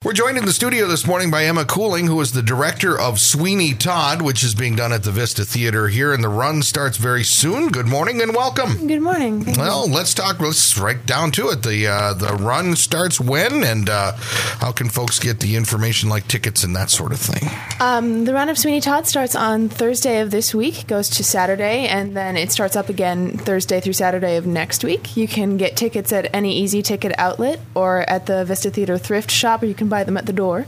We're joined in the studio this morning by Emma Cooling, who is the director of Sweeney Todd, which is being done at the Vista Theater here, and the run starts very soon. Good morning and welcome. Good morning. Well, let's right down to it. The run starts when, and how can folks get the information like tickets and that sort of thing? The run of Sweeney Todd starts on Thursday of this week, goes to Saturday, and then it starts up again Thursday through Saturday of next week. You can get tickets at any Easy Ticket outlet or at the Vista Theater thrift shop, or you can buy them at the door.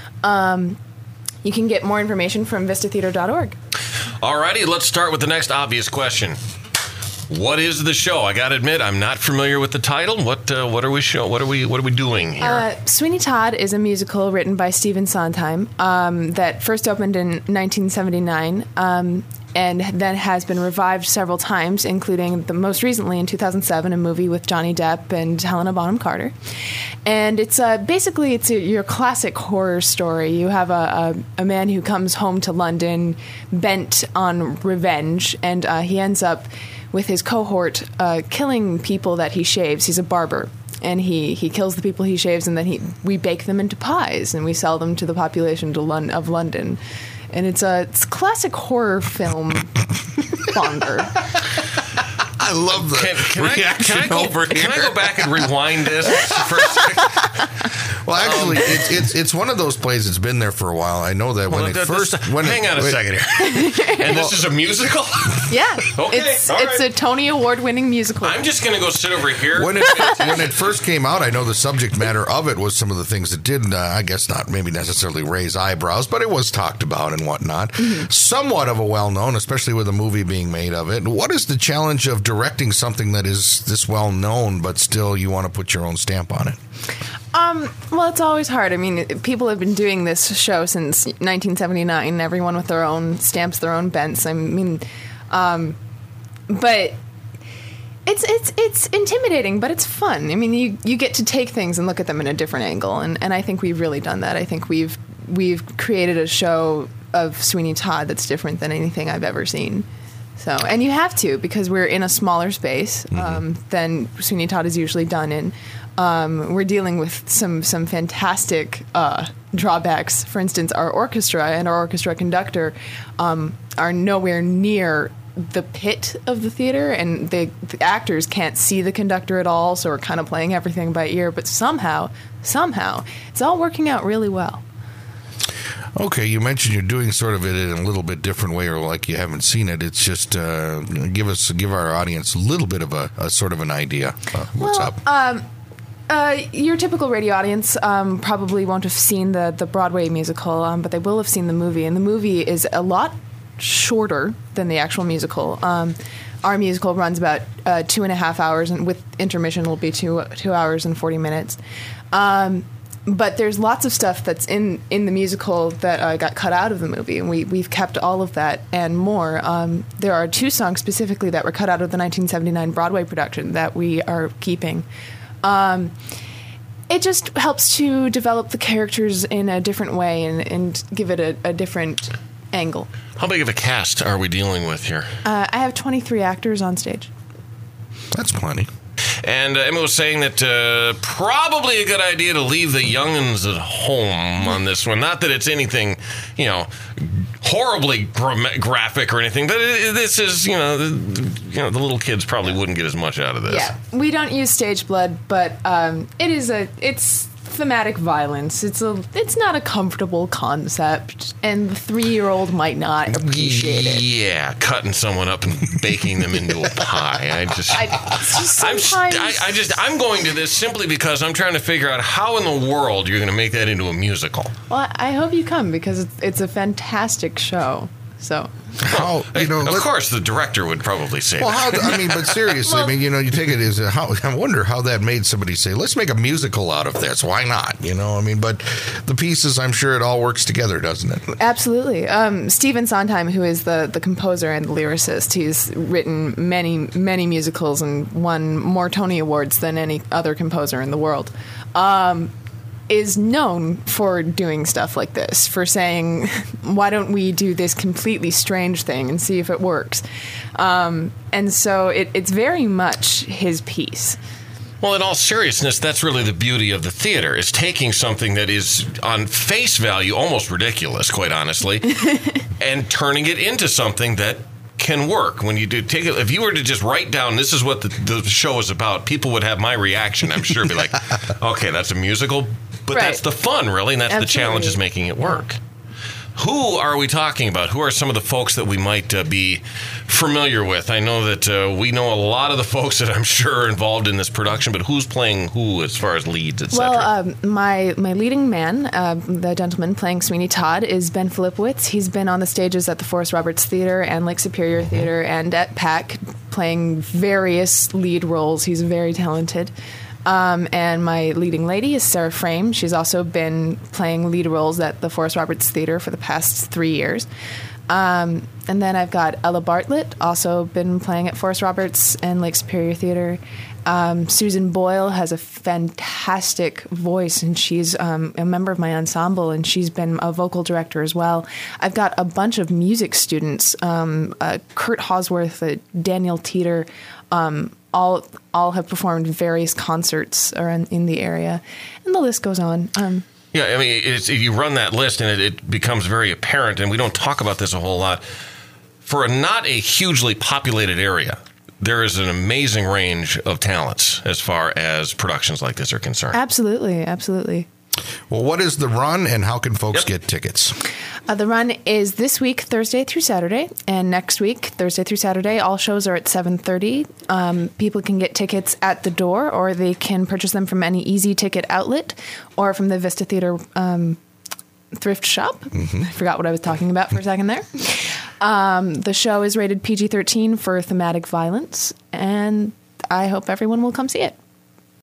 You can get more information from vistatheater.org. Alrighty, let's start with the next obvious question. What is the show? I got to admit, I'm not familiar with the title. What are we doing here? Sweeney Todd is a musical written by Stephen Sondheim that first opened in 1979 and then has been revived several times, including most recently in 2007, a movie with Johnny Depp and Helena Bonham Carter. And it's basically your classic horror story. You have a man who comes home to London bent on revenge, and he ends up with his cohort killing people that he shaves. He's a barber, and he kills the people he shaves, and then we bake them into pies, and we sell them to the population of London. And it's a classic horror film bonger. I love the reaction over here. Can I go back and rewind this for a second? Well, actually, it's one of those plays that's been there for a while. I know that hang on a second here. And this is a musical? Yeah. Okay, it's a Tony Award-winning musical. I'm just going to go sit over here. When it first came out, I know the subject matter of it was some of the things that did, I guess not maybe necessarily raise eyebrows, but it was talked about and whatnot. Mm-hmm. Somewhat of a well-known, especially with a movie being made of it. What is the challenge of directing something that is this well-known, but still you want to put your own stamp on it? Well, it's always hard. I mean, people have been doing this show since 1979, everyone with their own stamps, their own bents. I mean, but it's intimidating, but it's fun. I mean, you get to take things and look at them in a different angle, and I think we've really done that. I think we've created a show of Sweeney Todd that's different than anything I've ever seen. So, and you have to, because we're in a smaller space than Sweeney Todd is usually done in. We're dealing with some fantastic drawbacks. For instance, our orchestra and our orchestra conductor are nowhere near the pit of the theater, and the actors can't see the conductor at all, so we're kind of playing everything by ear. But somehow, it's all working out really well. Okay, you mentioned you're doing sort of it in a little bit different way, or like you haven't seen it. It's just give our audience a little bit of a sort of an idea. What's up? Your typical radio audience probably won't have seen the Broadway musical, but they will have seen the movie. And the movie is a lot shorter than the actual musical. Our musical runs about 2.5 hours, and with intermission will be 2 hours and 40 minutes. But there's lots of stuff that's in the musical that got cut out of the movie, and we've kept all of that and more. There are 2 songs specifically that were cut out of the 1979 Broadway production that we are keeping. It just helps to develop the characters in a different way and give it a different angle. How big of a cast are we dealing with here? I have 23 actors on stage. That's plenty. And Emma was saying that probably a good idea to leave the young'uns at home on this one. Not that it's anything, horribly graphic or anything, but this is, the little kids probably wouldn't get as much out of this. Yeah, we don't use stage blood, but it's thematic violence. It's not a comfortable concept, and the 3-year-old might not appreciate it. Yeah, cutting someone up and baking them into a pie. I'm going to this simply because I'm trying to figure out how in the world you're going to make that into a musical. Well, I hope you come, because it's a fantastic show. So, of course, the director would probably say that. But seriously, you take it as I wonder how that made somebody say, let's make a musical out of this. Why not? But the pieces, I'm sure it all works together, doesn't it? Absolutely. Stephen Sondheim, who is the composer and the lyricist, he's written many, many musicals and won more Tony Awards than any other composer in the world. Is known for doing stuff like this, for saying, why don't we do this completely strange thing and see if it works? And so it's very much his piece. Well, in all seriousness, that's really the beauty of the theater, is taking something that is on face value almost ridiculous, quite honestly, and turning it into something that can work. When you do take it, if you were to just write down, this is what the show is about, people would have my reaction, I'm sure, be like, okay, that's a musical, but that's the fun, really, and that's the challenge, is making it work. Who are we talking about? Who are some of the folks that we might be familiar with? I know that we know a lot of the folks that I'm sure are involved in this production, but who's playing who as far as leads, etc.? Well, my leading man, the gentleman playing Sweeney Todd, is Ben Filipowicz. He's been on the stages at the Forrest Roberts Theater and Lake Superior Theater and at PAC, playing various lead roles. He's very talented. And my leading lady is Sarah Frame. She's also been playing lead roles at the Forrest Roberts Theater for the past 3 years. And then I've got Ella Bartlett, also been playing at Forrest Roberts and Lake Superior Theater. Susan Boyle has a fantastic voice, and she's a member of my ensemble, and she's been a vocal director as well. I've got a bunch of music students, Kurt Hosworth, Daniel Teeter, all have performed various concerts around in the area, and the list goes on. Yeah, I mean, you run that list, and it becomes very apparent, and we don't talk about this a whole lot. For not a hugely populated area, there is an amazing range of talents as far as productions like this are concerned. Absolutely, absolutely. Well, what is the run, and how can folks get tickets? The run is this week, Thursday through Saturday, and next week, Thursday through Saturday. All shows are at 7:30. People can get tickets at the door, or they can purchase them from any Easy Ticket outlet or from the Vista Theater thrift shop. I forgot what I was talking about for a second there. The show is rated PG-13 for thematic violence, and I hope everyone will come see it.